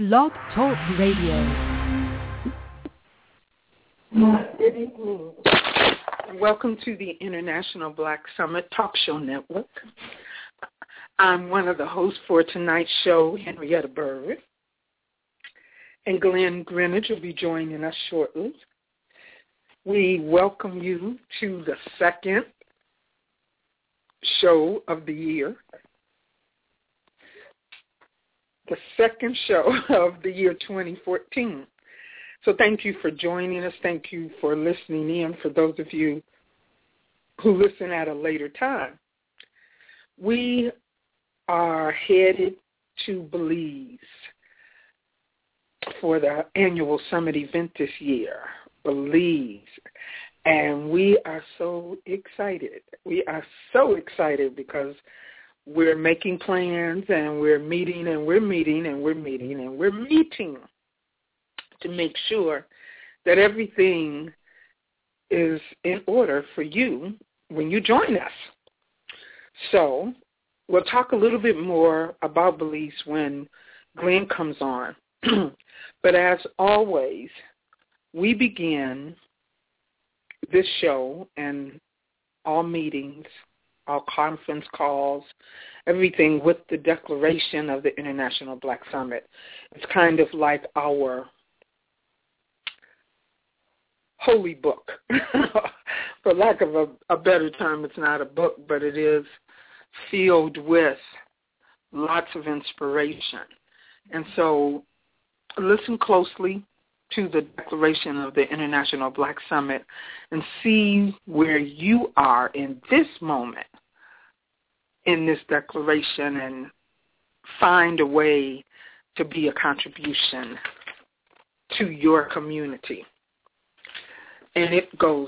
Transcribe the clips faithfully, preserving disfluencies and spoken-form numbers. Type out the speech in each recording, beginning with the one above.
Blog Talk Radio. Good evening. Welcome to the International Black Summit Talk Show Network. I'm one of the hosts for tonight's show, Henrietta Bird. And Glenn Greenidge will be joining us shortly. We welcome you to the second show of the year. The second show of the year twenty fourteen. So thank you for joining us. Thank you for listening in. For those of you who listen at a later time, we are headed to Belize for the annual summit event this year, Belize. And we are so excited. We are so excited because we're making plans and we're meeting and we're meeting and we're meeting and we're meeting to make sure that everything is in order for you when you join us. So we'll talk a little bit more about Belize when Glenn comes on. But as always, we begin this show and all meetings, all conference calls, everything with the declaration of the International Black Summit. It's kind of like our holy book. For lack of a, a better term, it's not a book, but it is filled with lots of inspiration. And so listen closely to the declaration of the International Black Summit and see where you are in this moment in this declaration and find a way to be a contribution to your community. And it goes,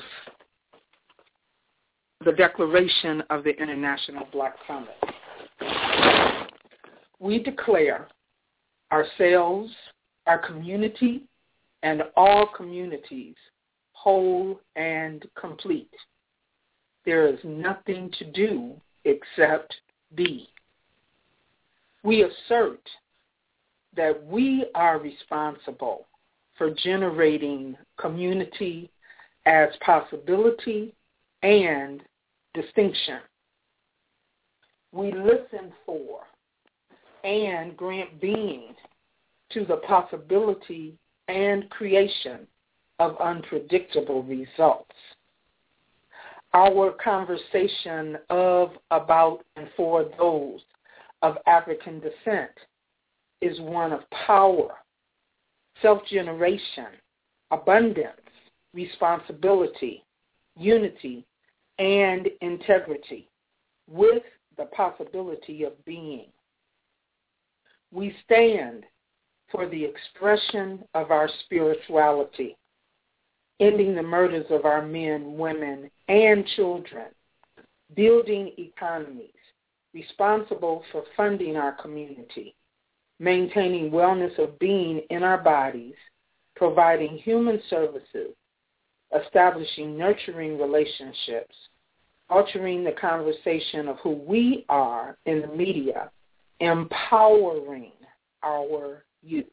the declaration of the International Black Summit. We declare ourselves, our community, and all communities whole and complete. There is nothing to do except be. We assert that we are responsible for generating community as possibility and distinction. We listen for and grant being to the possibility and creation of unpredictable results. Our conversation of, about, and for those of African descent is one of power, self-generation, abundance, responsibility, unity, and integrity, with the possibility of being. We stand for the expression of our spirituality, ending the murders of our men, women, and children, building economies responsible for funding our community, maintaining wellness of being in our bodies, providing human services, establishing nurturing relationships, altering the conversation of who we are in the media, empowering our youth.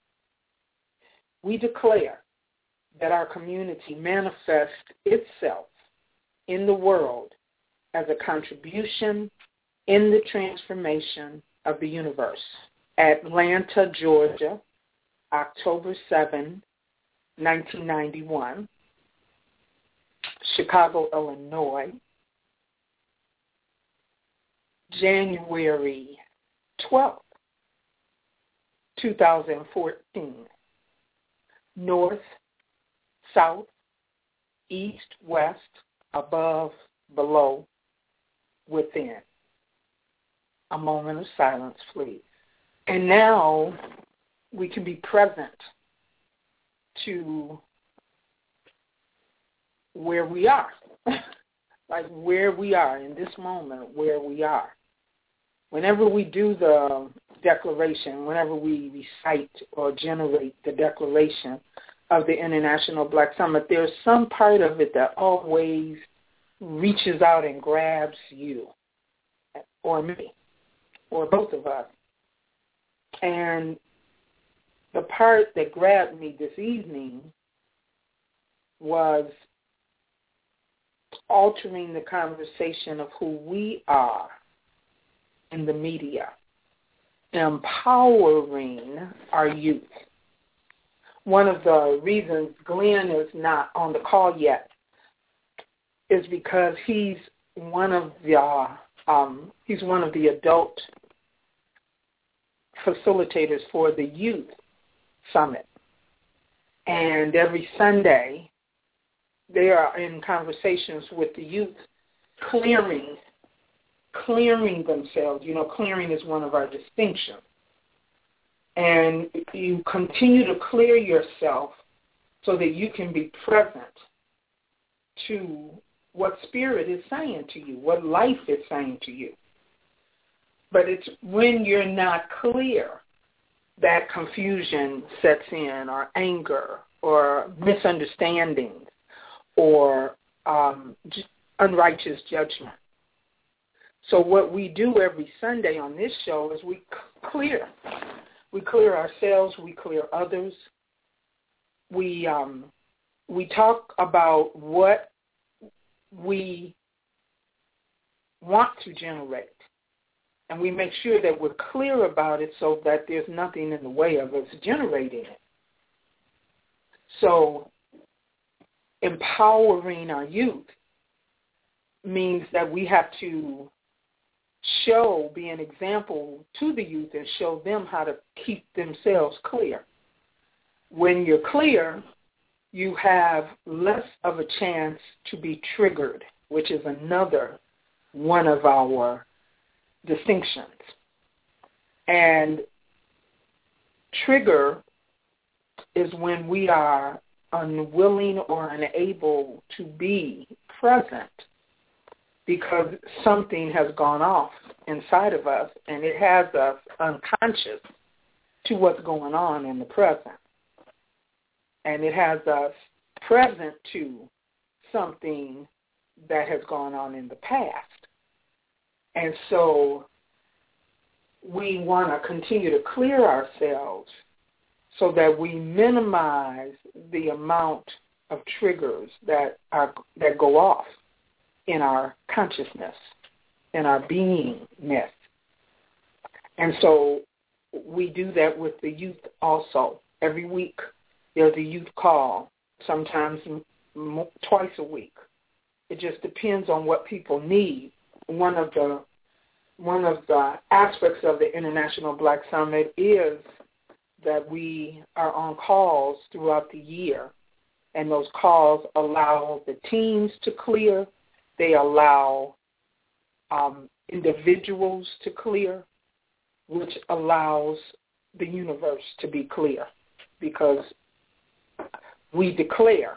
We declare that our community manifests itself in the world as a contribution in the transformation of the universe. Atlanta, Georgia, October seventh, nineteen ninety-one. Chicago, Illinois, January twelfth, two thousand fourteen. North, south, east, west, above, below, within. A moment of silence, please. And now we can be present to where we are, like where we are in this moment, where we are. Whenever we do the declaration, whenever we recite or generate the declaration of the International Black Summit, there's some part of it that always reaches out and grabs you or me or both of us. And part that grabbed me this evening was altering the conversation of who we are in the media, empowering our youth. One of the reasons Glenn is not on the call yet is because he's one of the um, he's one of the adult facilitators for the Youth Summit. And every Sunday, they are in conversations with the youth, clearing, clearing themselves. You know, clearing is one of our distinctions. And you continue to clear yourself so that you can be present to what Spirit is saying to you, what life is saying to you. But it's when you're not clear that confusion sets in, or anger, or misunderstandings, or um, unrighteous judgment. So what we do every Sunday on this show is we clear. We clear ourselves. We clear others. We um, we talk about what we want to generate. And we make sure that we're clear about it so that there's nothing in the way of us generating it. So empowering our youth means that we have to show, be an example to the youth and show them how to keep themselves clear. When you're clear, you have less of a chance to be triggered, which is another one of our distinctions. And trigger is when we are unwilling or unable to be present because something has gone off inside of us and it has us unconscious to what's going on in the present. And it has us present to something that has gone on in the past. And so we want to continue to clear ourselves so that we minimize the amount of triggers that are that go off in our consciousness, in our beingness. And so we do that with the youth also. Every week there's a youth call, sometimes m- twice a week. It just depends on what people need. One of the one of the aspects of the International Black Summit is that we are on calls throughout the year, and those calls allow the teams to clear. They allow um, individuals to clear, which allows the universe to be clear, because we declare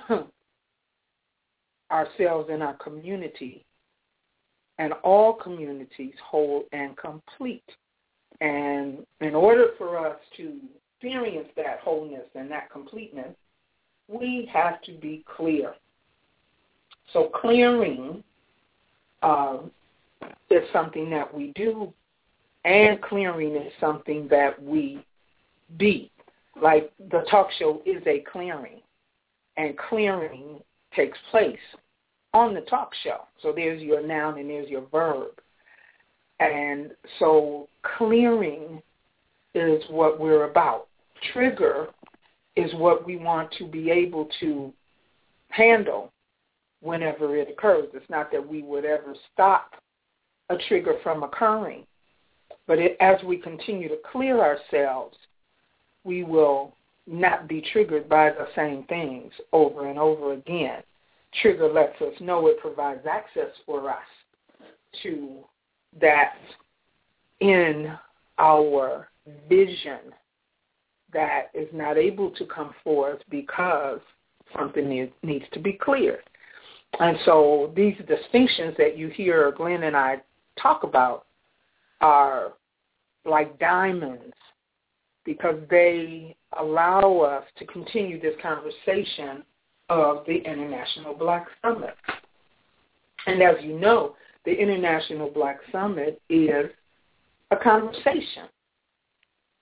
ourselves in our community, and all communities whole and complete. And in order for us to experience that wholeness and that completeness, we have to be clear. So clearing uh, is something that we do, and clearing is something that we be. Like the talk show is a clearing, and clearing takes place on the talk show. So there's your noun and there's your verb. And so clearing is what we're about. Trigger is what we want to be able to handle whenever it occurs. It's not that we would ever stop a trigger from occurring, but it, as we continue to clear ourselves, we will not be triggered by the same things over and over again. Trigger lets us know it provides access for us to that in our vision that is not able to come forth because something need, needs to be cleared. And so these distinctions that you hear Glenn and I talk about are like diamonds, because they allow us to continue this conversation of the International Black Summit. And as you know, the International Black Summit is a conversation.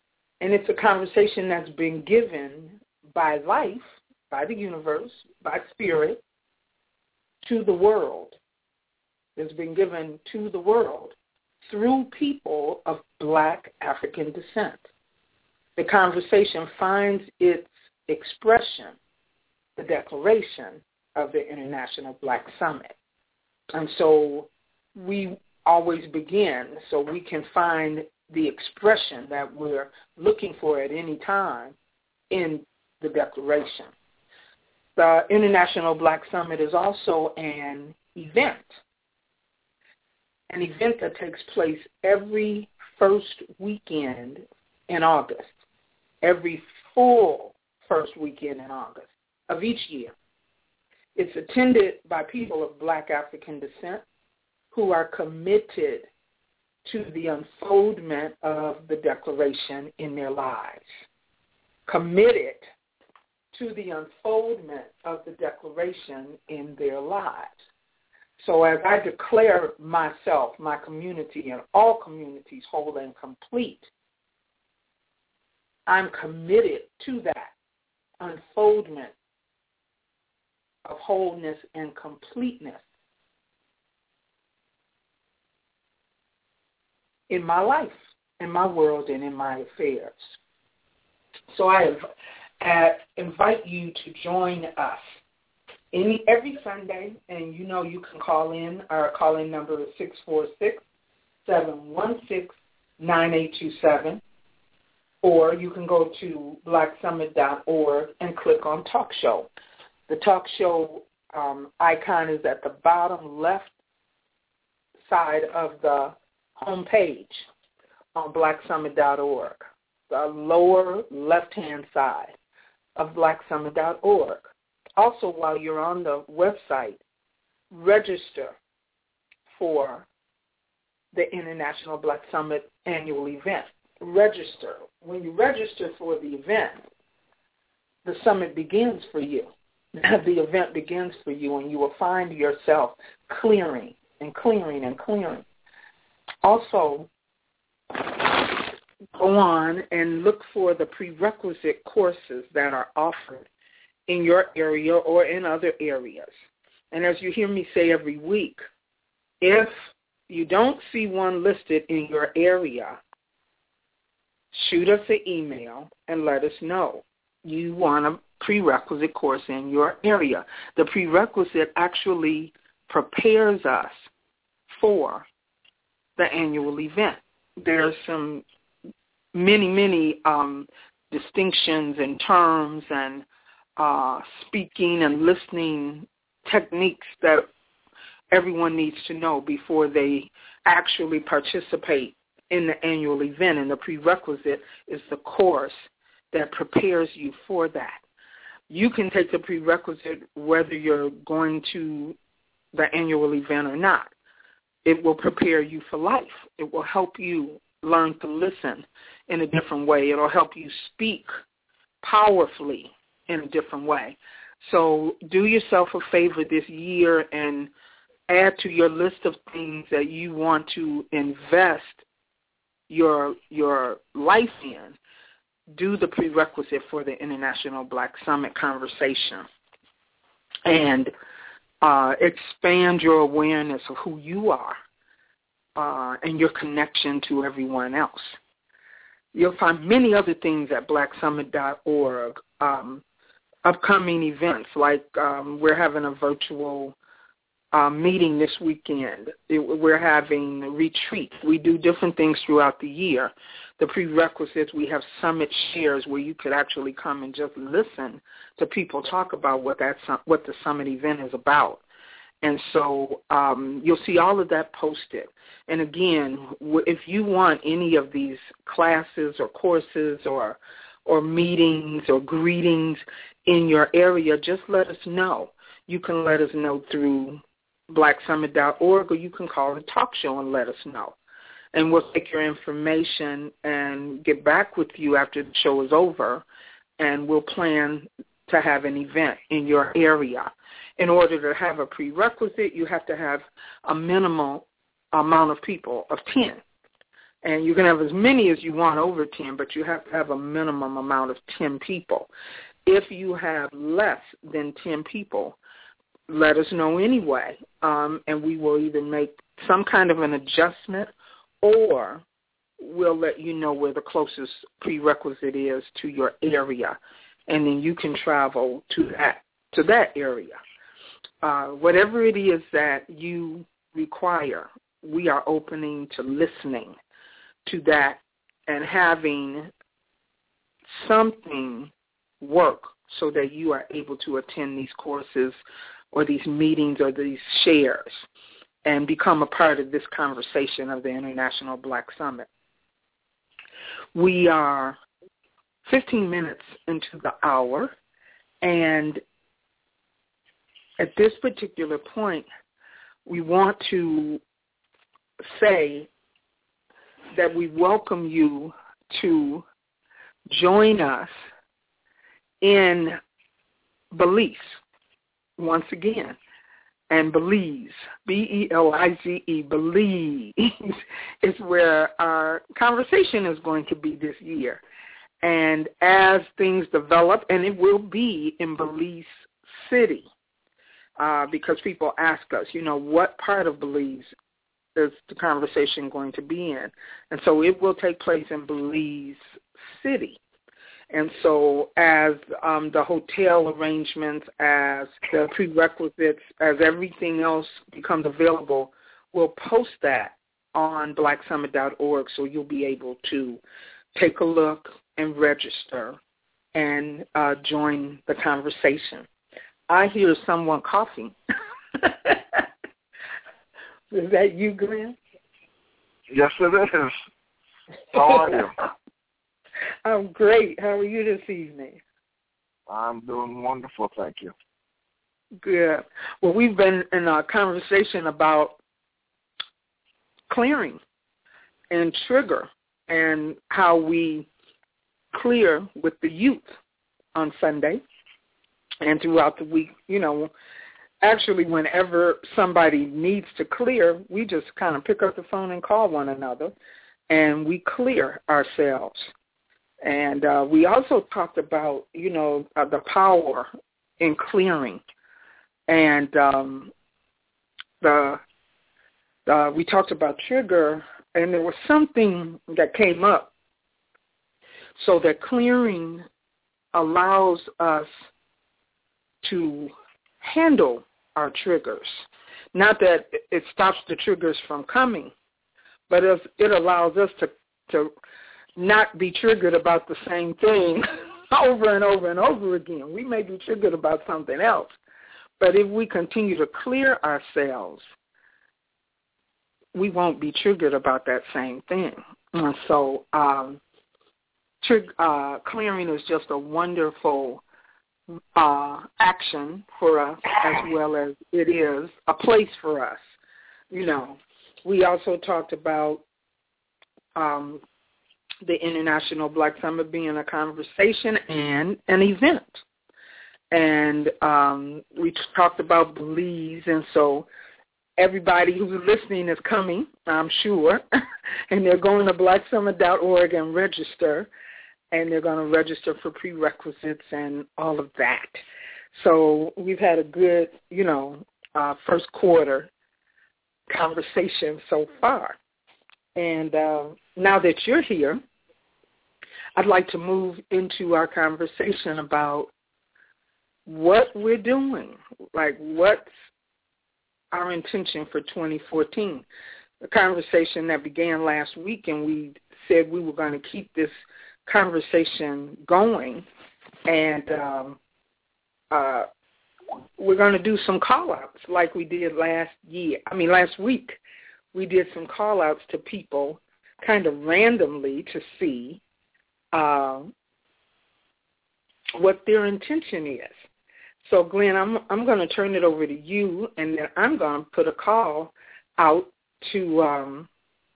And it's a conversation that's been given by life, by the universe, by spirit, to the world. It's been given to the world through people of Black African descent. The conversation finds its expression, the declaration of the International Black Summit. And so we always begin so we can find the expression that we're looking for at any time in the declaration. The International Black Summit is also an event, an event that takes place every first weekend in August, every full first weekend in August of each year. It's attended by people of Black African descent who are committed to the unfoldment of the Declaration in their lives, committed to the unfoldment of the Declaration in their lives. So as I declare myself, my community, and all communities whole and complete, I'm committed to that unfoldment of wholeness and completeness in my life, in my world, and in my affairs. So I have, uh, invite you to join us any every Sunday, and you know you can call in. Our call-in number is six four six, seven one six, nine eight two seven, or you can go to black summit dot org and click on Talk Show. The Talk Show um, icon is at the bottom left side of the home page on black summit dot org, the lower left-hand side of black summit dot org. Also, while you're on the website, register for the International Black Summit annual event. Register. When you register for the event, the summit begins for you. The event begins for you, and you will find yourself clearing and clearing and clearing. Also, go on and look for the prerequisite courses that are offered in your area or in other areas. And as you hear me say every week, if you don't see one listed in your area, shoot us an email and let us know you want a prerequisite course in your area. The prerequisite actually prepares us for the annual event. There's some many, many um, distinctions and terms and uh, speaking and listening techniques that everyone needs to know before they actually participate in the annual event. And the prerequisite is the course that prepares you for that. You can take the prerequisite whether you're going to the annual event or not. It will prepare you for life. It will help you learn to listen in a different way. It will help you speak powerfully in a different way. So do yourself a favor this year and add to your list of things that you want to invest your your life in. Do the prerequisite for the International Black Summit conversation and uh, expand your awareness of who you are uh, and your connection to everyone else. You'll find many other things at black summit dot org, um, upcoming events like um, we're having a virtual uh, meeting this weekend. It, we're having a retreat. We do different things throughout the year. The prerequisites, we have summit shares where you could actually come and just listen to people talk about what that what the summit event is about. And so um, you'll see all of that posted. And again, if you want any of these classes or courses or or meetings or greetings in your area, just let us know. You can let us know through black summit dot org, or you can call the Talk Show and let us know. And we'll take your information and get back with you after the show is over, and we'll plan to have an event in your area. In order to have a prerequisite, you have to have a minimal amount of people of ten. And you can have as many as you want over ten, but you have to have a minimum amount of ten people. If you have less than ten people, let us know anyway, um, and we will either make some kind of an adjustment or we'll let you know where the closest prerequisite is to your area, and then you can travel to that to that area. Uh, whatever it is that you require, we are opening to listening to that and having something work so that you are able to attend these courses or these meetings or these shares and become a part of this conversation of the International Black Summit. We are fifteen minutes into the hour, and at this particular point, we want to say that we welcome you to join us in Belize once again. And Belize, B E L I Z E, Belize is where our conversation is going to be this year. And as things develop, and it will be in Belize City, uh, because people ask us, you know, what part of Belize is the conversation going to be in? And so it will take place in Belize City. And so as um, the hotel arrangements, as the prerequisites, as everything else becomes available, we'll post that on black summit dot org so you'll be able to take a look and register and uh, join the conversation. I hear someone coughing. Is that you, Glenn? Yes, it is. How are you? I'm great. How are you this evening? I'm doing wonderful, thank you. Good. Well, we've been in a conversation about clearing and trigger and how we clear with the youth on Sunday and throughout the week. You know, actually, whenever somebody needs to clear, we just kind of pick up the phone and call one another, and we clear ourselves. And uh, we also talked about, you know, uh, the power in clearing. And um, the uh, we talked about trigger, and there was something that came up. So that clearing allows us to handle our triggers. Not that it stops the triggers from coming, but it allows us to to not be triggered about the same thing over and over and over again. We may be triggered about something else, but if we continue to clear ourselves, we won't be triggered about that same thing. And so um, trig- uh, clearing is just a wonderful uh, action for us, as well as it is a place for us. You know, we also talked about um, the International Black Summit being a conversation and an event. And um, we t- talked about Belize, and so everybody who's listening is coming, I'm sure, and they're going to black summit dot org and register, and they're going to register for prerequisites and all of that. So we've had a good, you know, uh, first quarter conversation so far. And uh, now that you're here, I'd like to move into our conversation about what we're doing, like what's our intention for twenty fourteen. The conversation that began last week, and we said we were going to keep this conversation going, and um, uh, we're going to do some call-outs like we did last year. I mean, last week. We did some call-outs to people kind of randomly to see uh, what their intention is. So, Glenn, I'm I'm going to turn it over to you, and then I'm going to put a call out to um,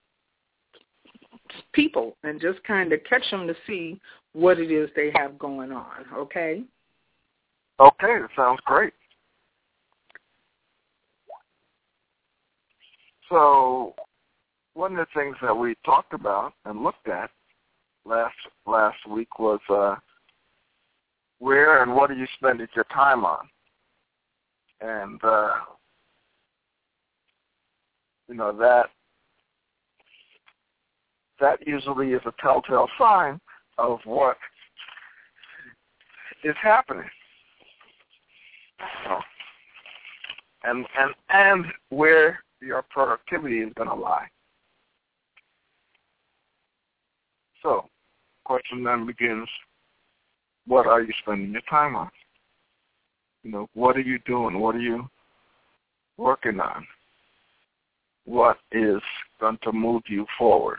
people and just kind of catch them to see what it is they have going on, okay? Okay, that sounds great. So one of the things that we talked about and looked at last last week was uh, where and what are you spending your time on? And, uh, you know, that that usually is a telltale sign of what is happening. So, and, and, and where your productivity is going to lie. So, question then begins, what are you spending your time on? You know, what are you doing? What are you working on? What is going to move you forward?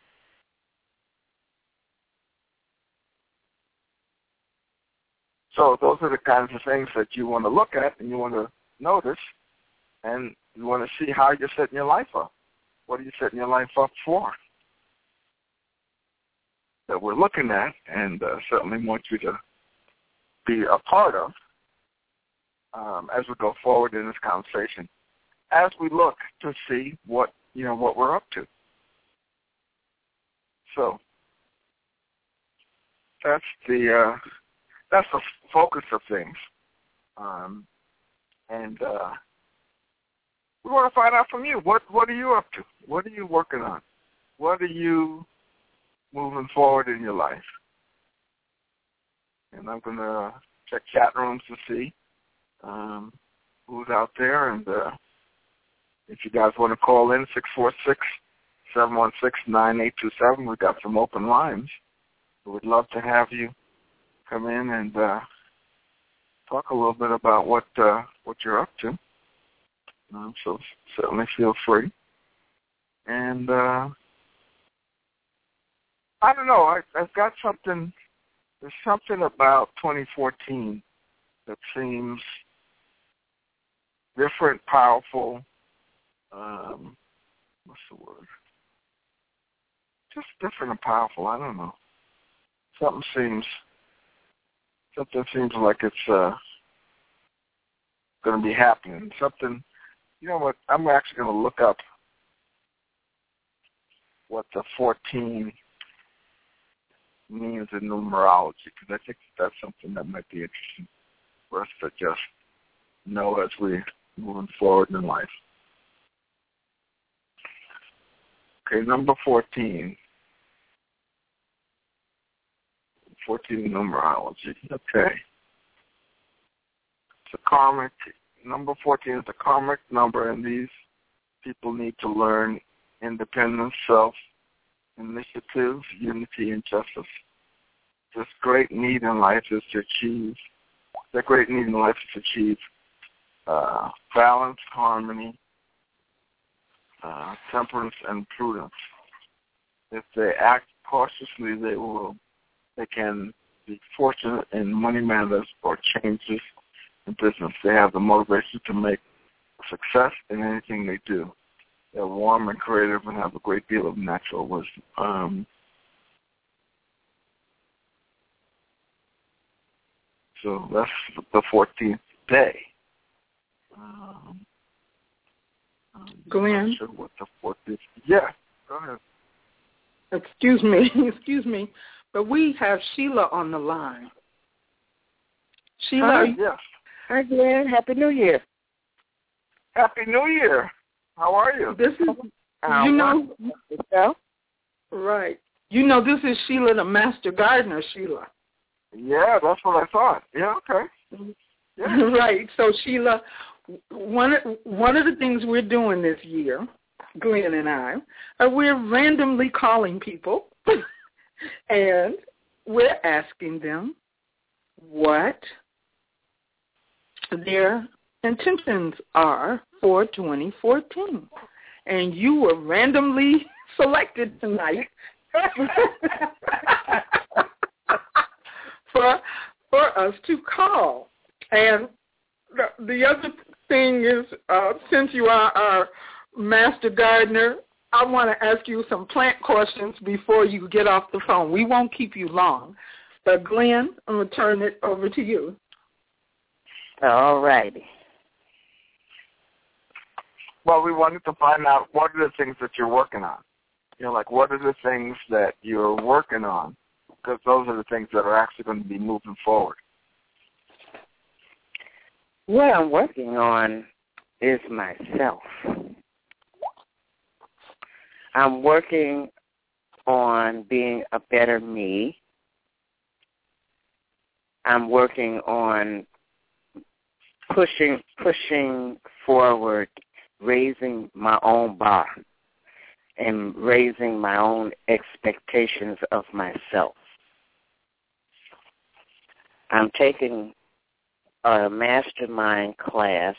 So those are the kinds of things that you want to look at and you want to notice, and you want to see how you're setting your life up. What are you setting your life up for? That we're looking at, and uh, certainly want you to be a part of um, as we go forward in this conversation, as we look to see what you know what we're up to. So that's the uh, that's the focus of things, um, and uh, we want to find out from you. What what are you up to? What are you working on? What are you moving forward in your life? And I'm going to check chat rooms to see um, who's out there. And uh, if you guys want to call in, six four six, seven one six, nine eight two seven, we've got some open lines. We'd love to have you come in and uh, talk a little bit about what uh, what you're up to. Um, so certainly feel free. And uh, I don't know, I, I've got something, there's something about twenty fourteen that seems different, powerful, um, what's the word? Just different and powerful, I don't know. Something seems, something seems like it's uh, going to be happening. Something, you know what, I'm actually going to look up what the fourteen means in numerology, because I think that's something that might be interesting for us to just know as we're moving forward in life. Okay, number fourteen. fourteen numerology. Okay. It's a karmic, number fourteen is a karmic number, and these people need to learn independence, self, initiative, unity, and justice. This great need in life is to achieve, the great need in life is to achieve uh, balance, harmony, uh, temperance, and prudence. If they act cautiously, they will, they can be fortunate in money matters or changes in business. They have the motivation to make success in anything they do. They're warm and creative and have a great deal of natural wisdom. Um, so that's the fourteenth day. Um, Glenn? I'm not sure what the fourteenth. Yeah, go ahead. Excuse me, excuse me, but we have Sheila on the line. Sheila? Hi, yes. Hi, Glenn. Happy New Year. Happy New Year. How are you? This is, you know, Yourself? right. You know, this is Sheila, the Master Gardener, Sheila. Yeah, that's what I thought. Yeah, okay. Yeah. Right. So, Sheila, one, one of the things we're doing this year, Glenn and I, are we're randomly calling people, and we're asking them what their intentions are for twenty fourteen. And you were randomly selected tonight for for us to call. And the, the other thing is, uh, since you are our Master Gardener, I want to ask you some plant questions before you get off the phone. We won't keep you long. But, Glenn, I'm going to turn it over to you. All righty. Well, we wanted to find out what are the things that you're working on. You know, like what are the things that you're working on? Because those are the things that are actually going to be moving forward. What I'm working on is myself. I'm working on being a better me. I'm working on pushing pushing forward, raising my own bar and raising my own expectations of myself. I'm taking a mastermind class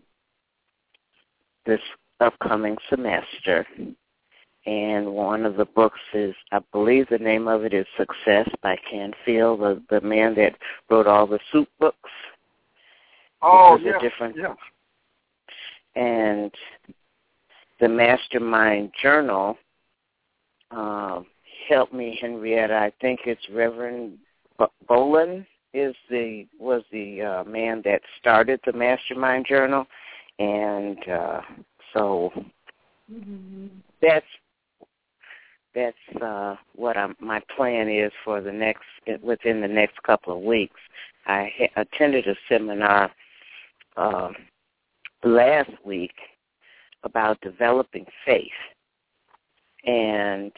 this upcoming semester, and one of the books is, I believe the name of it is Success by Canfield, the, the man that wrote all the soup books. Oh, yeah, different, yeah. And the Mastermind Journal uh, helped me, Henrietta. I think it's Reverend Bolin is the was the uh, man that started the Mastermind Journal, and uh, so mm-hmm. that's that's uh, what I'm, my plan is for the next within the next couple of weeks. I ha- attended a seminar uh, last week about developing faith, and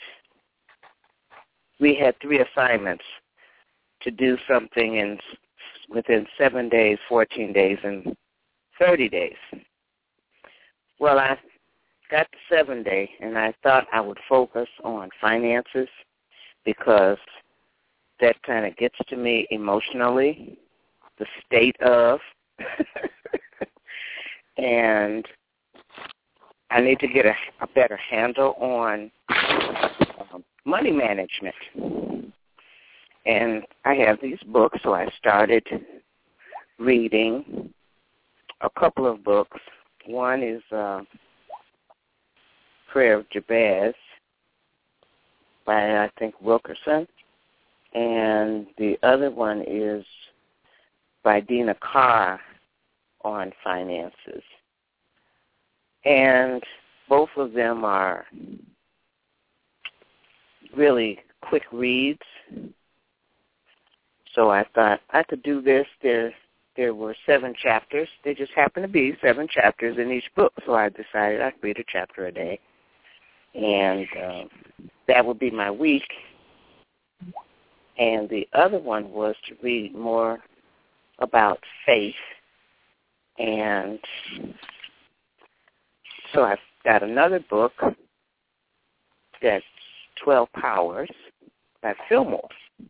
we had three assignments to do something in within seven days, fourteen days, and thirty days. Well, I got the seven day, and I thought I would focus on finances because that kind of gets to me emotionally, the state of, and I need to get a, a better handle on um, money management. And I have these books, so I started reading a couple of books. One is uh, Prayer of Jabez by, I think, Wilkerson. And the other one is by Dina Carr on finances. And both of them are really quick reads. So I thought I could do this. There there were seven chapters. They just happened to be seven chapters in each book. So I decided I'd read a chapter a day. And uh, that would be my week. And the other one was to read more about faith. And so I got another book that's twelve Powers by Fillmore.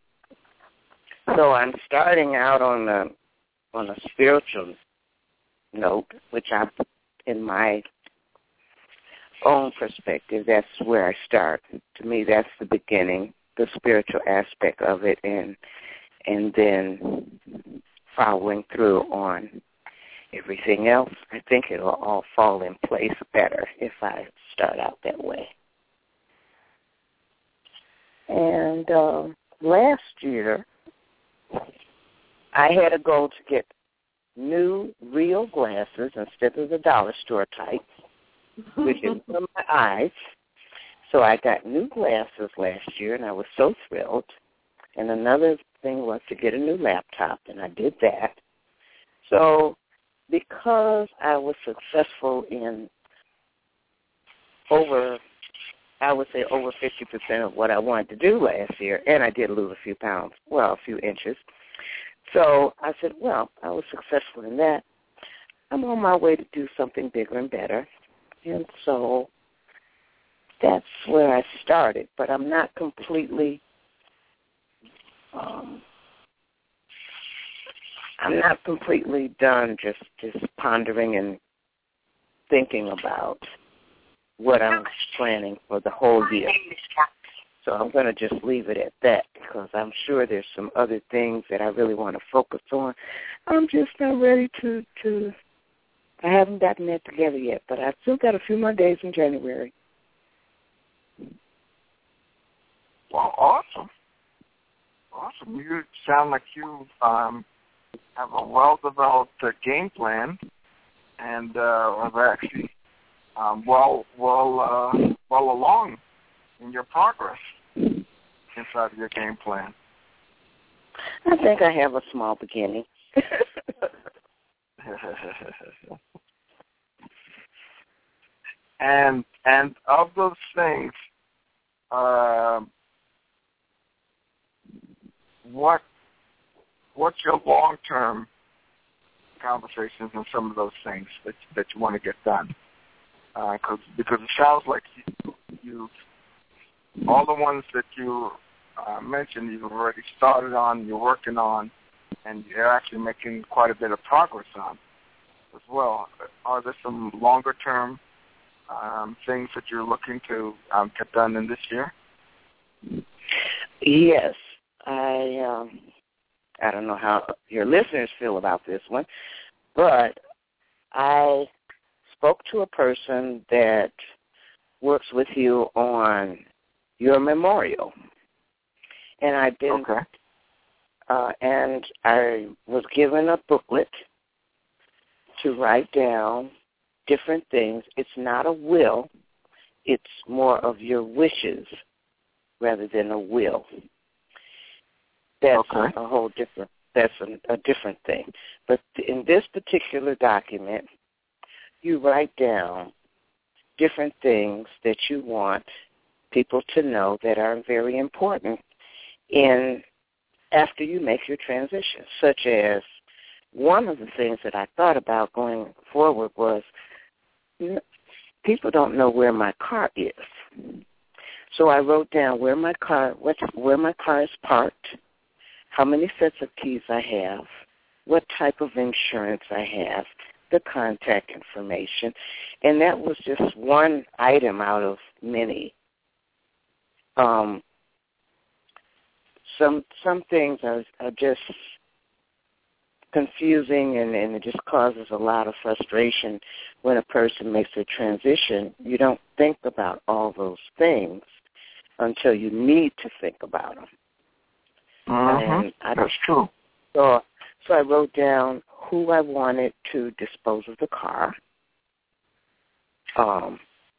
So I'm starting out on a on a spiritual note, which I, in my own perspective, that's where I start. To me, that's the beginning, the spiritual aspect of it, and and then following through on everything else. I think it'll all fall in place better if I start out that way. And uh, last year, I had a goal to get new, real glasses instead of the dollar store type, which is for my eyes. So I got new glasses last year, and I was so thrilled. And another thing was to get a new laptop, and I did that. So because I was successful in over, I would say over fifty percent of what I wanted to do last year, and I did lose a few pounds, well, a few inches. So I said, well, I was successful in that. I'm on my way to do something bigger and better. And so that's where I started. But I'm not completely, um, I'm not completely done just, just pondering and thinking about what I'm planning for the whole year. So I'm going to just leave it at that because I'm sure there's some other things that I really want to focus on. I'm just not ready to, to I haven't gotten that together yet, but I've still got a few more days in January. Well, awesome. Awesome. You sound like you um, have a well-developed uh, game plan and uh, are actually um, well, well, uh, well along in your progress inside of your game plan? I think I have a small beginning. and and of those things, uh, what what's your long term conversations and some of those things that that you want to get done? Uh, cause, because it sounds like you, you all the ones that you uh, mentioned you've already started on, you're working on, and you're actually making quite a bit of progress on as well. Are there some longer term um, things that you're looking to um, get done in this year? Yes, I. Um, I don't know how your listeners feel about this one, but I spoke to a person that works with you on your memorial, and I've been, okay. uh, and I was given a booklet to write down different things. It's not a will; it's more of your wishes rather than a will. That's okay. a whole different. That's a, a different thing. But in this particular document, you write down different things that you want people to know that are very important in after you make your transition. Such as one of the things that I thought about going forward was people don't know where my car is. So I wrote down where my car, what, where my car is parked, how many sets of keys I have, what type of insurance I have, the contact information, and that was just one item out of many. Um, some some things are, are just confusing, and, and it just causes a lot of frustration when a person makes a transition. You don't think about all those things until you need to think about them. Mm-hmm. I, That's true. So, so I wrote down who I wanted to dispose of the car, um,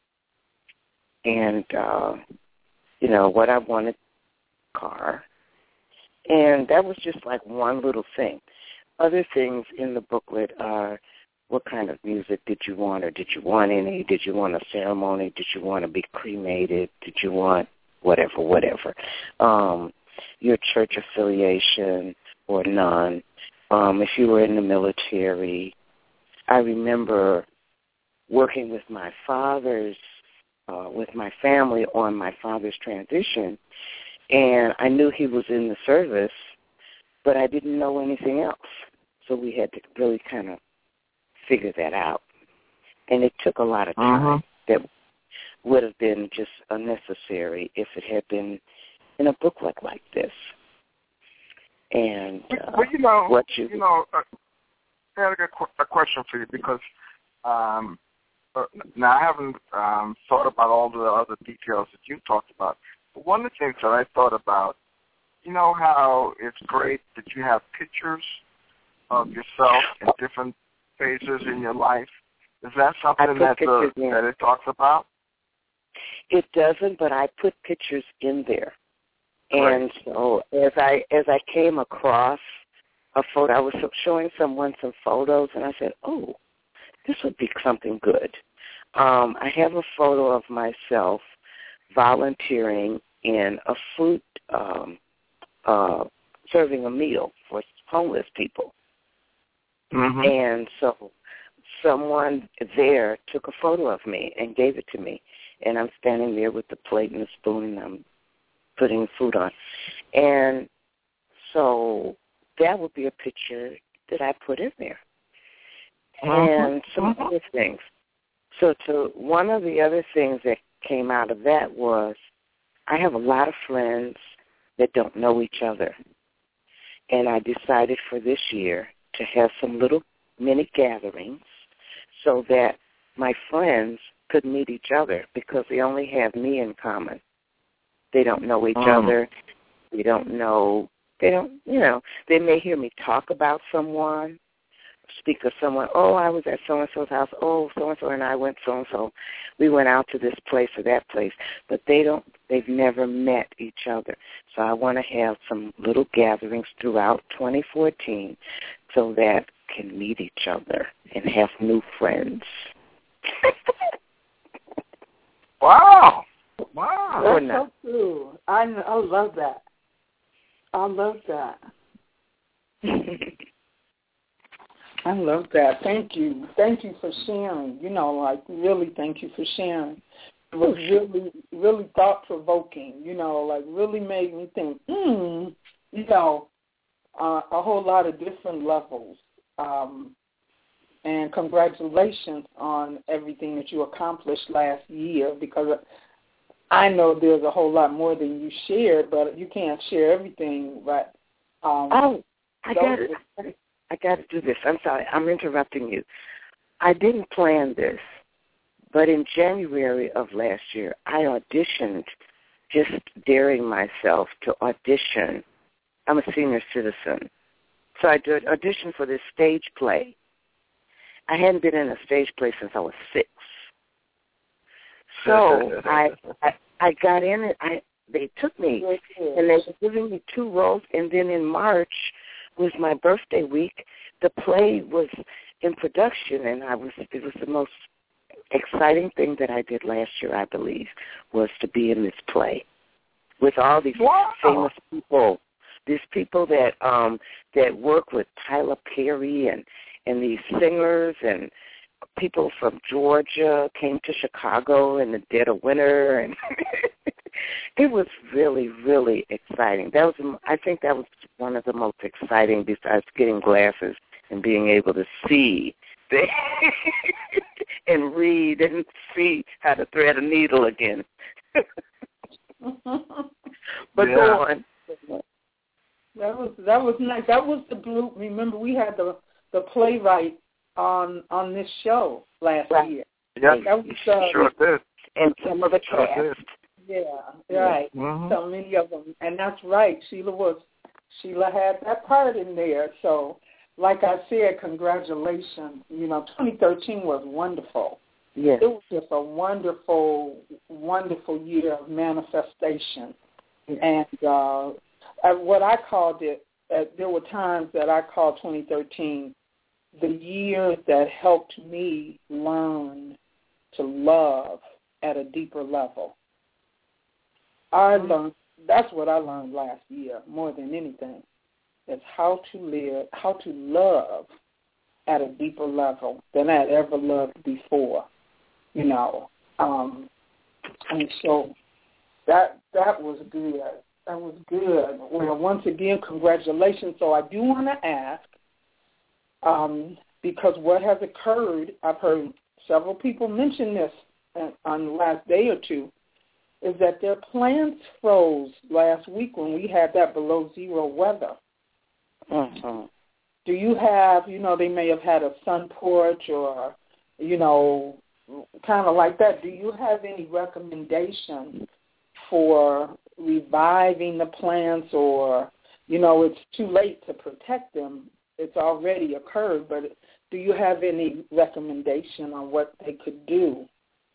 and uh, you know what I wanted car, and that was just like one little thing. Other things in the booklet are what kind of music did you want, or did you want any? Did you want a ceremony? Did you want to be cremated? Did you want whatever, whatever? Um, your church affiliation or none. Um, if you were in the military. I remember working with my father's, uh, with my family on my father's transition, and I knew he was in the service, but I didn't know anything else. So we had to really kind of figure that out. And it took a lot of time uh-huh. that would have been just unnecessary if it had been in a booklet like this. And uh, well, you know, what you, you know, uh, I had a, a question for you because um, uh, now I haven't um, thought about all the other details that you talked about. But one of the things that I thought about, you know how it's great that you have pictures of yourself in different phases in your life. Is that something that the, that it talks about? It doesn't, but I put pictures in there. Right. And so as I as I came across a photo, I was showing someone some photos, and I said, oh, this would be something good. Um, I have a photo of myself volunteering in a food, um, uh, serving a meal for homeless people. Mm-hmm. And so someone there took a photo of me and gave it to me, and I'm standing there with the plate and the spoon, and I'm putting food on. And so that would be a picture that I put in there. And some other things. So to one of the other things that came out of that was I have a lot of friends that don't know each other. And I decided for this year to have some little mini gatherings so that my friends could meet each other because they only have me in common. They don't know each um. other. They don't know, they don't, you know, they may hear me talk about someone, speak of someone, oh, I was at so-and-so's house, oh, so-and-so and I went so-and-so. We went out to this place or that place, but they don't, they've never met each other. So I want to have some little gatherings throughout twenty fourteen so that can meet each other and have new friends. Wow. Wow. That's so true. I, I love that. I love that. I love that. Thank you. Thank you for sharing. You know, like, really thank you for sharing. It was really, really thought-provoking, you know, like really made me think, hmm, you know, uh, a whole lot of different levels. Um, and congratulations on everything that you accomplished last year, because I know there's a whole lot more than you shared, but you can't share everything. But um, oh, I got it. I got to do this. I'm sorry. I'm interrupting you. I didn't plan this, but in January of last year, I auditioned, just daring myself to audition. I'm a senior citizen. So I did audition for this stage play. I hadn't been in a stage play since I was six. So I, I I got in it. I they took me, and they were giving me two roles. And then in March was my birthday week. The play was in production, and I was it was the most exciting thing that I did last year, I believe, was to be in this play with all these wow. famous people. These people that um that work with Tyler Perry and, and these singers and people from Georgia came to Chicago in the dead of winter, and it was really, really exciting. That was, I think, that was one of the most exciting, besides getting glasses and being able to see and read and see how to thread a needle again. But yeah. go on. That was that was nice. That was the group. Remember, we had the the playwright on on this show last right. year. Yes, that was uh, sure did. And some of the sure cast. Did. Yeah, right. Mm-hmm. So many of them, and that's right. Sheila was Sheila had that part in there. So, like I said, congratulations. You know, twenty thirteen was wonderful. Yes. It was just a wonderful, wonderful year of manifestation. And uh, what I called it, uh, there were times that I called twenty thirteen the year that helped me learn to love at a deeper level. I learned, that's what I learned last year more than anything, is how to live, how to love at a deeper level than I had ever loved before, you know. Um, and so that that was good. That was good. Well, once again, congratulations. So I do want to ask, um, because what has occurred, I've heard several people mention this on the last day or two, is that their plants froze last week when we had that below zero weather. Mm-hmm. Do you have, you know, they may have had a sun porch or, you know, kind of like that. Do you have any recommendations for reviving the plants, or, you know, it's too late to protect them? It's already occurred, but do you have any recommendation on what they could do?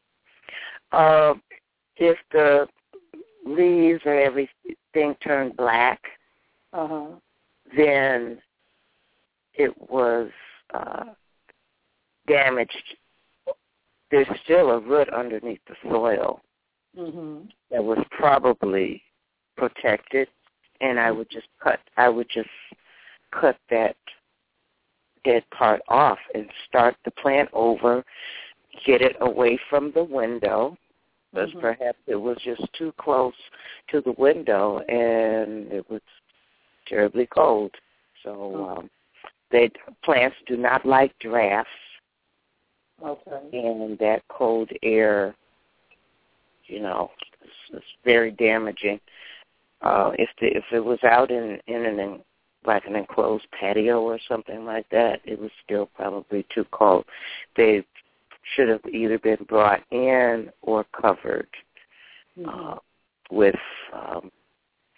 Uh, if the leaves or everything turned black, uh-huh. then it was uh, damaged. There's still a root underneath the soil mm-hmm. that was probably protected, and I would just cut. I would just cut that dead part off and start the plant over. Get it away from the window, because mm-hmm. perhaps it was just too close to the window and it was terribly cold. So um, they plants do not like drafts. Okay. And that cold air, you know, is, is very damaging. Uh, if the, if it was out in in an like an enclosed patio or something like that, it was still probably too cold. They should have either been brought in or covered mm-hmm. uh, with, um,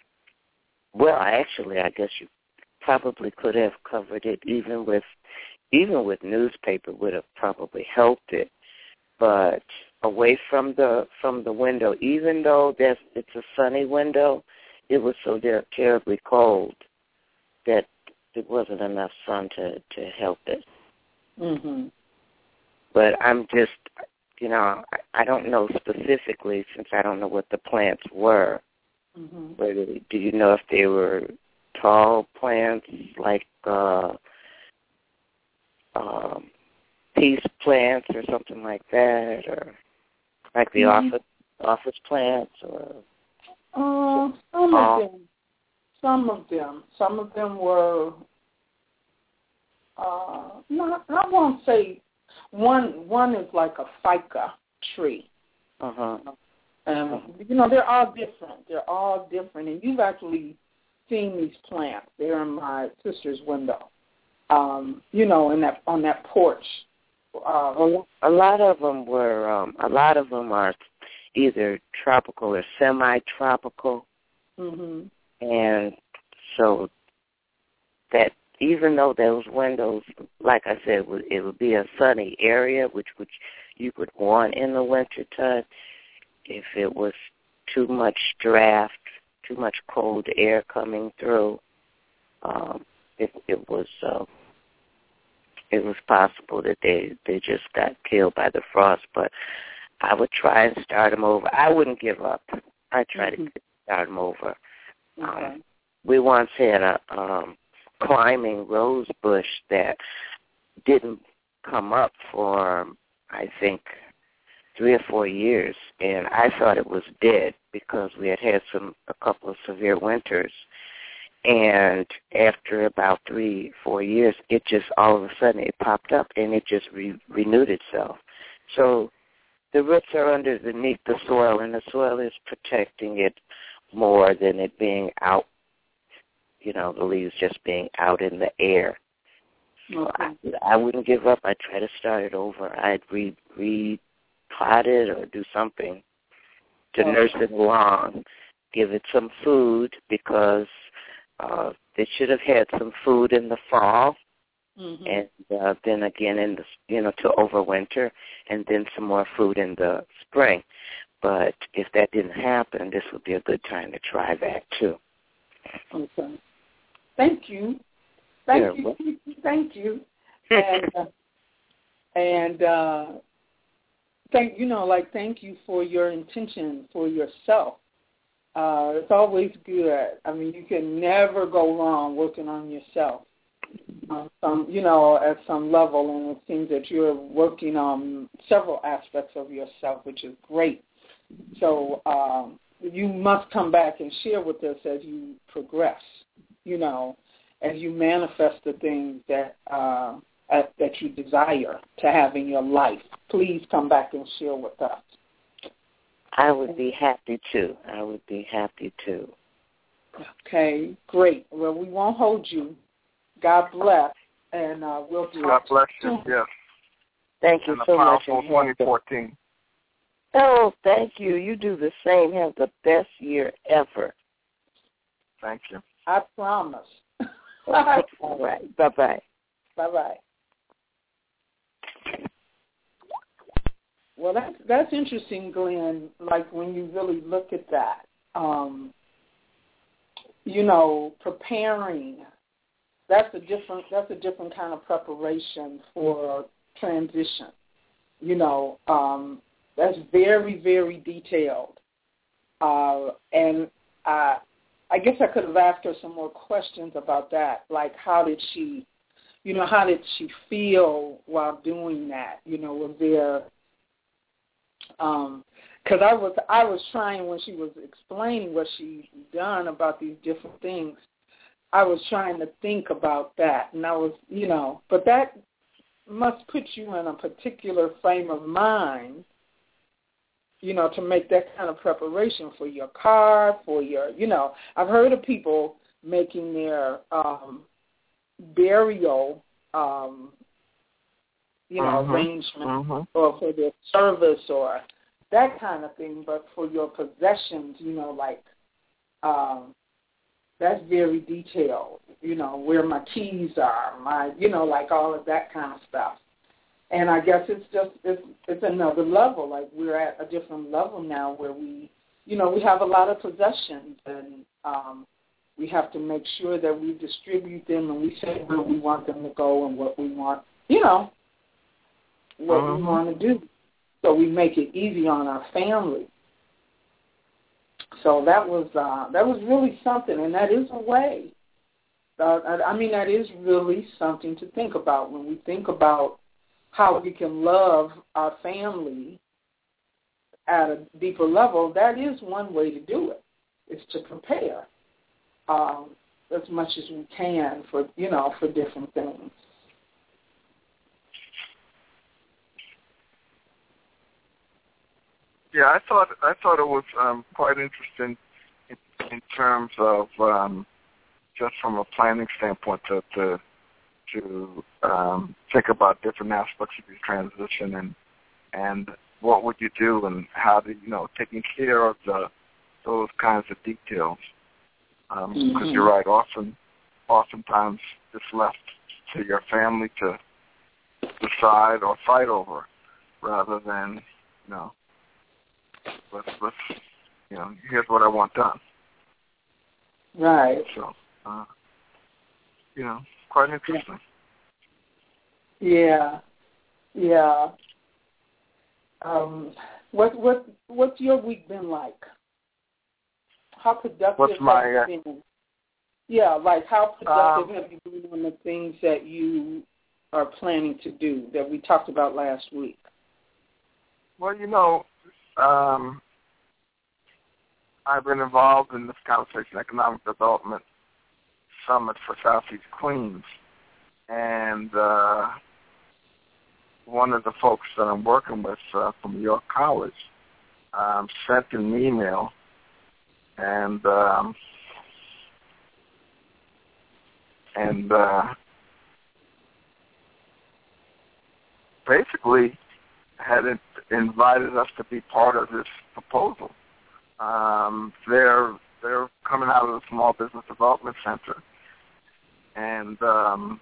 well, actually, I guess you probably could have covered it even with even with newspaper would have probably helped it. But away from the from the window, even though there's, it's a sunny window, it was so ter- terribly cold that there wasn't enough sun to, to help it. Mm-hmm. But I'm just, you know, I, I don't know specifically since I don't know what the plants were. Mm-hmm. Whether, do you know if they were tall plants like uh, um, peace plants or something like that, or like the mm-hmm. office office plants, or uh, some uh, of them, some of them, some of them were. Uh, no, I won't say one. One is like a ficus tree. Uh huh. And uh-huh. you know they're all different. They're all different, and you've actually seen these plants. They're in my sister's window. Um, you know, in that on that porch. Uh, well, a lot of them were. Um, a lot of them are either tropical or semi-tropical, mm-hmm. and so that even though those windows, like I said, would, it would be a sunny area, which which you would want in the wintertime. If it was too much draft, too much cold air coming through, um, it, it was. Uh, It was possible that they, they just got killed by the frost, but I would try and start them over. I wouldn't give up. I'd try mm-hmm. to start them over. Okay. Um, we once had a um, climbing rose bush that didn't come up for, I think, three or four years, and I thought it was dead because we had had some a couple of severe winters. And after about three, four years, it just all of a sudden it popped up and it just re- renewed itself. So the roots are underneath the soil, and the soil is protecting it more than it being out, you know, the leaves just being out in the air. So okay. I, I wouldn't give up. I'd try to start it over. I'd re, re-pot it or do something to okay. nurse it along, give it some food because Uh, they should have had some food in the fall, mm-hmm. and uh, then again in the you know to overwinter, and then some more food in the spring. But if that didn't happen, this would be a good time to try that too. Okay. Thank you. Thank yeah, you. well. Thank you. And uh, and uh, thank you know like thank you for your intention for yourself. Uh, it's always good. I mean, you can never go wrong working on yourself. Um, some, you know, at some level, and it seems that you're working on several aspects of yourself, which is great. So um, you must come back and share with us as you progress. You know, as you manifest the things that uh, that you desire to have in your life. Please come back and share with us. I would be happy to. I would be happy to. Okay, great. Well, we won't hold you. God bless, and uh, we'll talk. God bless you, yes. Thank you and so much. And a powerful twenty fourteen. Oh, thank you. You do the same. Have the best year ever. Thank you. I promise. All right. Bye-bye. Bye-bye. Well, that's that's interesting, Glenn. Like when you really look at that, um, you know, preparing. That's a different. That's a different kind of preparation for transition. You know, um, that's very, very detailed. Uh, and I, I guess I could have asked her some more questions about that. Like, how did she, you know, how did she feel while doing that? You know, was there because um, I was I was trying when she was explaining what she'd done about these different things. I was trying to think about that, and I was, you know, but that must put you in a particular frame of mind, you know, to make that kind of preparation for your car, for your, you know. I've heard of people making their um, burial, um, you know, uh-huh. arrangement uh-huh. or for their service or that kind of thing, but for your possessions, you know, like um, that's very detailed. You know, where my keys are, my, you know, like all of that kind of stuff. And I guess it's just, it's, it's another level. Like we're at a different level now where we, you know, we have a lot of possessions, and um, we have to make sure that we distribute them and we say where we want them to go and what we want, you know, what uh-huh. we want to do. So we make it easy on our family. So that was uh, that was really something, and that is a way. Uh, I mean, that is really something to think about when we think about how we can love our family at a deeper level. That is one way to do it, is to prepare um, as much as we can for, you know, for different things. Yeah, I thought I thought it was um, quite interesting in, in terms of um, just from a planning standpoint to to, to um, think about different aspects of your transition and and what would you do and how do you know taking care of the those kinds of details because um, mm-hmm. you're right. Often, oftentimes it's left to your family to decide or fight over, rather than you know. Let's, let's, you know, here's what I want done. Right. So, uh, you know, quite interesting. Yeah, yeah. Um, what, what, what's your week been like? How productive what's my, have you been? Yeah, like how productive um, have you been on the things that you are planning to do that we talked about last week? Well, you know, Um, I've been involved in this Conversation Economic Development Summit for Southeast Queens, and uh, one of the folks that I'm working with uh, from York College um, sent an email, and um, and uh, basically had it invited us to be part of this proposal. Um, they're they're coming out of the Small Business Development Center, and um,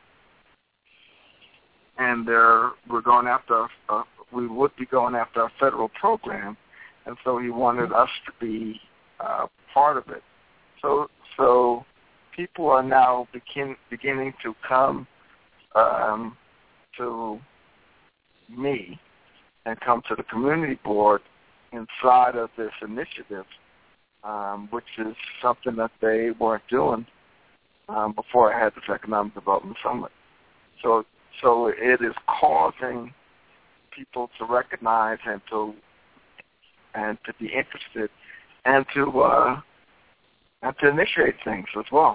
and they're we're going after a, we would be going after a federal program, and so he wanted us to be uh, part of it. So so people are now begin beginning to come um, to me and come to the community board inside of this initiative, um, which is something that they weren't doing um, before I had this Economic Development Summit. So, so it is causing people to recognize and to and to be interested and to uh, and to initiate things as well.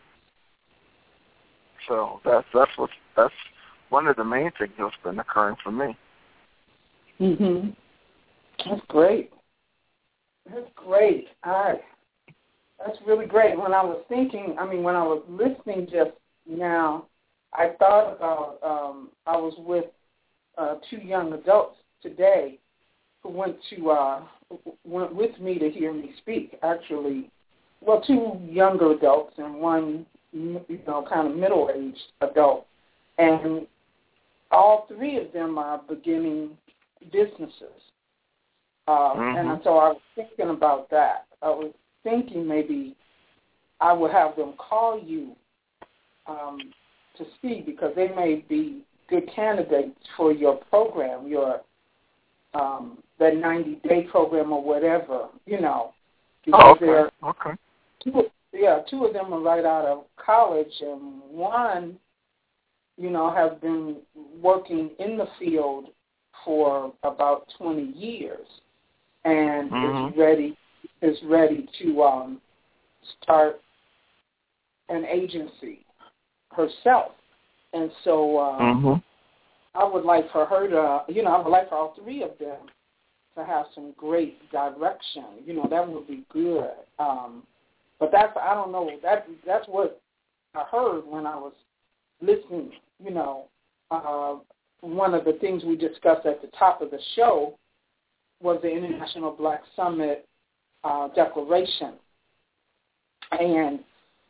So that's that's what that's one of the main things that's been occurring for me. Mhm. That's great. That's great. All right. That's really great. When I was thinking, I mean, when I was listening just now, I thought about, um, I was with uh, two young adults today who went to, uh, went with me to hear me speak, actually. Well, two younger adults and one, you know, kind of middle-aged adult. And all three of them are beginning businesses. Uh, mm-hmm. And so I was thinking about that. I was thinking maybe I would have them call you um, to see, because they may be good candidates for your program, your um, that ninety-day program or whatever, you know. Oh, okay. They're, okay. Two, yeah, two of them are right out of college, and one, you know, has been working in the field for about twenty years, and mm-hmm. is ready is ready to um, start an agency herself. And so uh, mm-hmm. I would like for her to, you know, I would like for all three of them to have some great direction. You know, that would be good. Um, but that's, I don't know, that that's what I heard when I was listening. You know, uh, one of the things we discussed at the top of the show was the International Black Summit uh, Declaration. And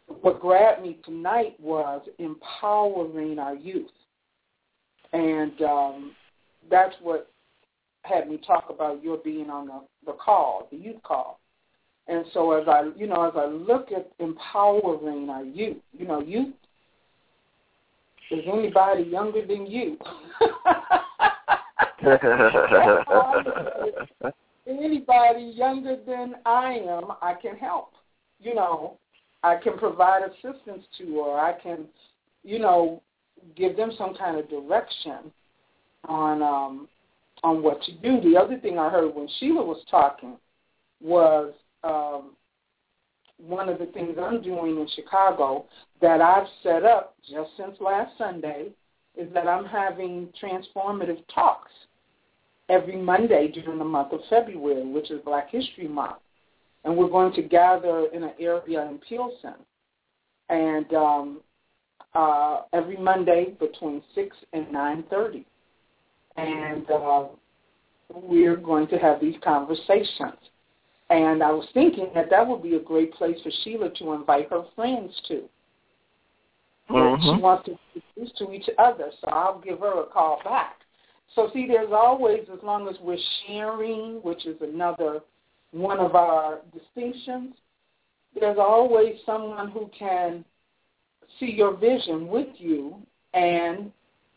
what grabbed me tonight was empowering our youth. And um, that's what had me talk about your being on the, the call, the youth call. And so as I, you know, as I look at empowering our youth, you know, youth, is anybody younger than you? Anybody younger than I am, I can help. You know, I can provide assistance to, or I can, you know, give them some kind of direction on um, on what to do. The other thing I heard when Sheila was talking was um, one of the things I'm doing in Chicago that I've set up just since last Sunday is that I'm having transformative talks every Monday during the month of February, which is Black History Month. And we're going to gather in an area in Pilsen. And um, uh, every Monday between six and nine thirty. And uh, we're going to have these conversations. And I was thinking that that would be a great place for Sheila to invite her friends to. Mm-hmm. She wants to introduce to each other, so I'll give her a call back. So, see, there's always, as long as we're sharing, which is another one of our distinctions, there's always someone who can see your vision with you and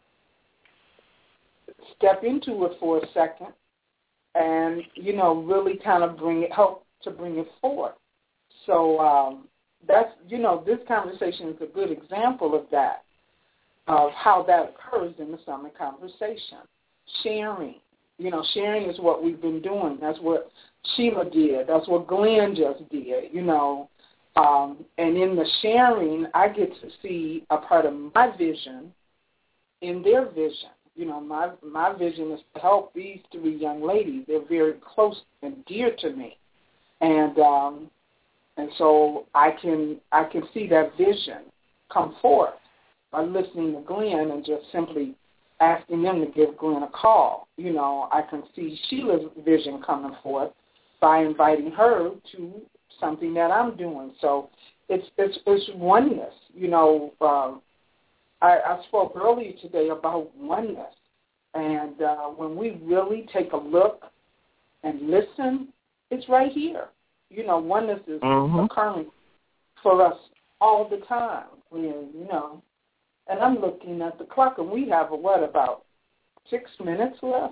step into it for a second and, you know, really kind of bring it, help to bring it forward. So um, that's, you know, this conversation is a good example of that, of how that occurs in the summit conversation. Sharing. You know, sharing is what we've been doing. That's what Sheila did. That's what Glenn just did, you know. Um, and in the sharing, I get to see a part of my vision in their vision. You know, my my vision is to help these three young ladies. They're very close and dear to me. And um, and so I can I can see that vision come forth by listening to Glenn and just simply asking them to give Glenn a call. You know, I can see Sheila's vision coming forth by inviting her to something that I'm doing. So it's it's, it's oneness. You know, um, I, I spoke earlier today about oneness. And uh, when we really take a look and listen, it's right here. You know, oneness is mm-hmm. occurring for us all the time. When, you know, and I'm looking at the clock, and we have, a, what, about six minutes left?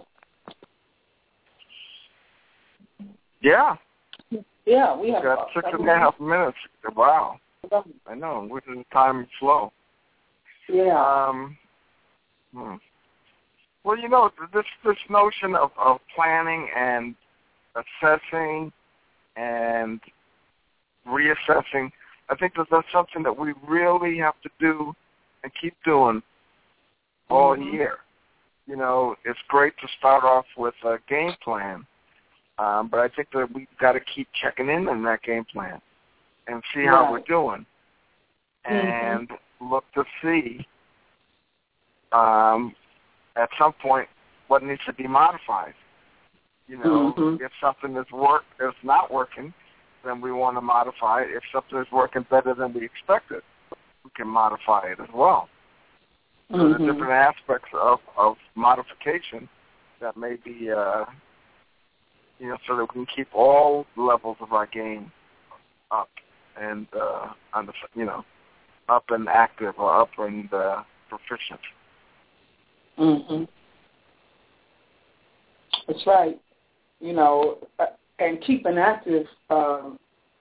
Yeah. Yeah, we have got about six and a half minutes. Wow. I know. We're in time slow. Yeah. Um, hmm. Well, you know, this this notion of, of planning and assessing and reassessing, I think that that's something that we really have to do and keep doing all mm-hmm. year. You know, it's great to start off with a game plan, um, but I think that we've got to keep checking in on that game plan and see right. how we're doing, and mm-hmm. look to see um, at some point what needs to be modified. You know, mm-hmm. if something is work is not working, then we want to modify it. If something is working better than we expected, we can modify it as well. So mm-hmm. there's different aspects of, of modification that may be, uh, you know, so that we can keep all levels of our game up and, uh, on the, you know, up and active or up and uh, proficient. Mm-hmm. That's right. You know, and keeping active um,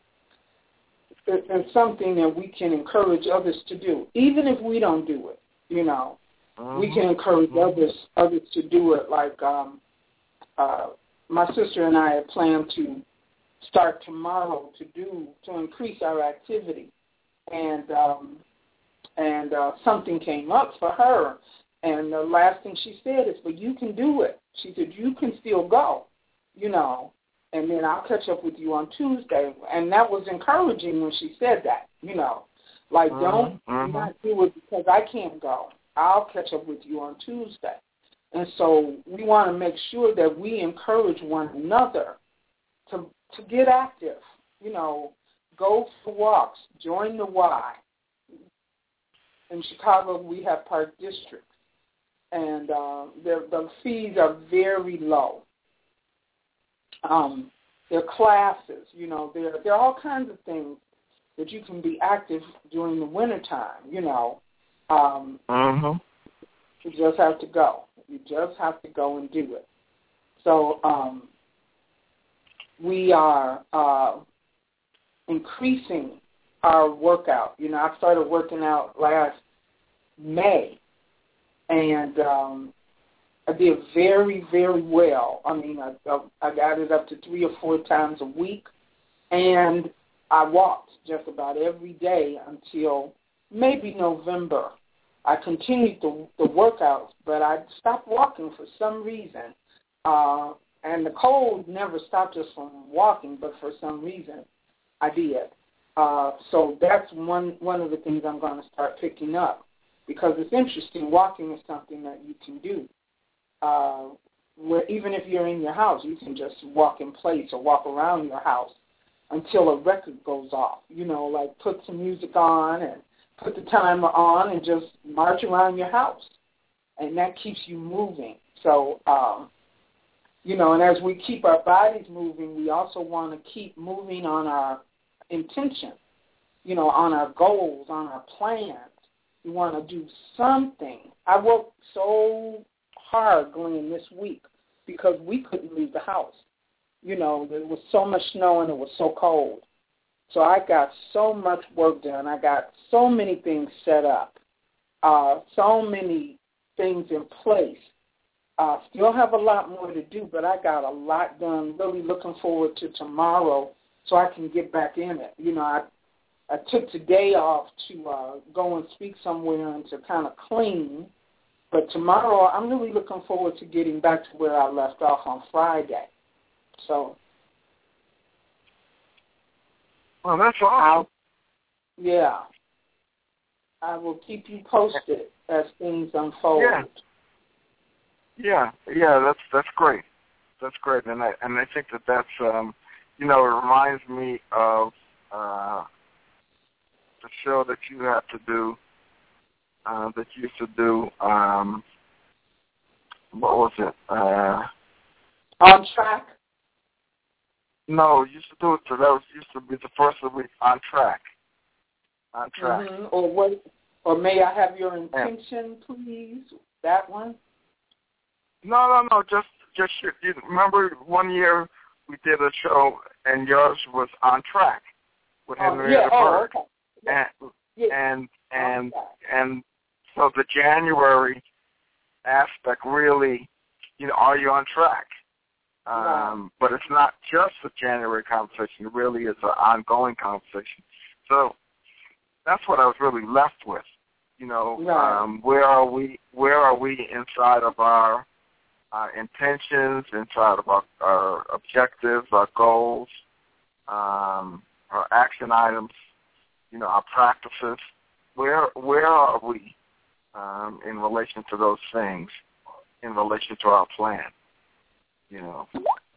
is something that we can encourage others to do, even if we don't do it. You know, mm-hmm. we can encourage mm-hmm. others others to do it. Like um, uh, my sister and I have planned to start tomorrow to do to increase our activity, and um, and uh, something came up for her, and the last thing she said is, "But you can do it." She said, "You can still go." You know, and then I'll catch up with you on Tuesday. And that was encouraging when she said that, you know. Like, mm-hmm. don't mm-hmm. not do it because I can't go. I'll catch up with you on Tuesday. And so we want to make sure that we encourage one another to to get active. You know, go for walks. Join the Y. In Chicago, we have park districts, and uh, the fees are very low. Um, there are classes, you know, there, there are all kinds of things that you can be active during the wintertime, you know. Um, mm-hmm. You just have to go. You just have to go and do it. So um, we are uh, increasing our workout. You know, I started working out last May, and um, I did very, very well. I mean, I, I got it up to three or four times a week, and I walked just about every day until maybe November. I continued the, the workouts, but I stopped walking for some reason. Uh, and the cold never stopped us from walking, but for some reason I did. Uh, so that's one, one of the things I'm going to start picking up, because it's interesting. Walking is something that you can do. Uh, where even if you're in your house, you can just walk in place or walk around your house until a record goes off. You know, like put some music on and put the timer on and just march around your house. And that keeps you moving. So, um, you know, and as we keep our bodies moving, we also want to keep moving on our intention, you know, on our goals, on our plans. We want to do something. I worked so hard going this week because we couldn't leave the house. You know, there was so much snow and it was so cold. So I got so much work done. I got so many things set up, uh, so many things in place. Uh, still have a lot more to do, but I got a lot done. Really looking forward to tomorrow so I can get back in it. You know, I I took today off to uh, go and speak somewhere and to kind of clean. But tomorrow I'm really looking forward to getting back to where I left off on Friday. So, well, that's awesome. I'll, yeah, I will keep you posted as things unfold. Yeah, yeah, yeah. That's that's great. That's great, and I and I think that that's um, you know, it reminds me of uh, the show that you have to do. Uh, that you used to do. Um, what was it? Uh, On Track. No, you used to do it. So that was used to be the first of the week. On Track. On Track. Mm-hmm. Or what? Or may I have your intention, yeah. please? That one. No, no, no. Just, just you remember one year we did a show and yours was On Track with Oh, Henrietta yeah. Berg, Oh, okay. and yeah. and and okay. and so the January aspect really, you know, are you on track? Um, right. But it's not just a January conversation. It really is an ongoing conversation. So that's what I was really left with. You know, right. um, where are we? Where are we inside of our uh, intentions, inside of our, our objectives, our goals, um, our action items? You know, our practices. Where where are we um, in relation to those things? In relation to our plan? You know.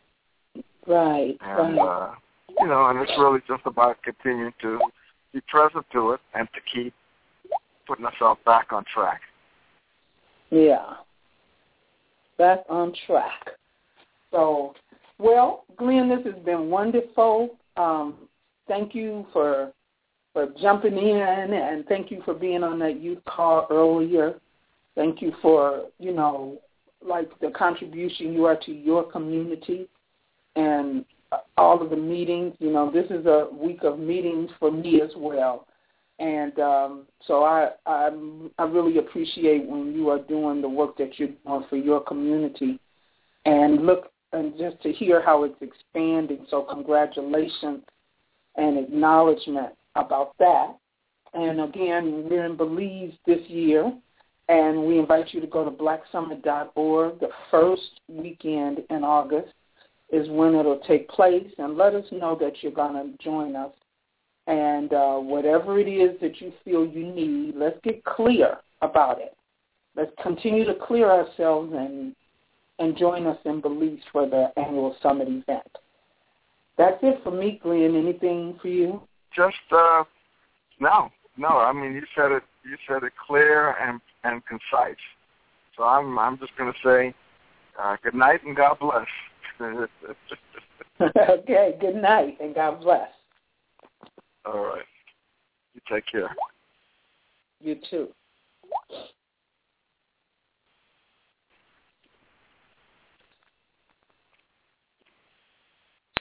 Right. And, right. uh, you know, and it's really just about continuing to be present to it and to keep putting ourselves back on track. Yeah. Back on track. So, well, Glenn, this has been wonderful. Um, thank you for for jumping in, and thank you for being on that youth call earlier. Thank you for, you know, like the contribution you are to your community and all of the meetings. You know, this is a week of meetings for me as well. And um, so I, I I really appreciate when you are doing the work that you're doing for your community, and look and just to hear how it's expanding. So congratulations and acknowledgement about that. And again, we're in Belize this year, and we invite you to go to black summit dot org. The first weekend in August is when it'll take place, and let us know that you're going to join us. And uh, whatever it is that you feel you need, let's get clear about it. Let's continue to clear ourselves and, and join us in Belize for the annual summit event. That's it for me, Glenn. Anything for you? just uh, no, no. I mean, you said it. You said it clear and and concise. So I'm I'm just going to say uh, good night and God bless. Okay, good night and God bless. All right. You take care. You too.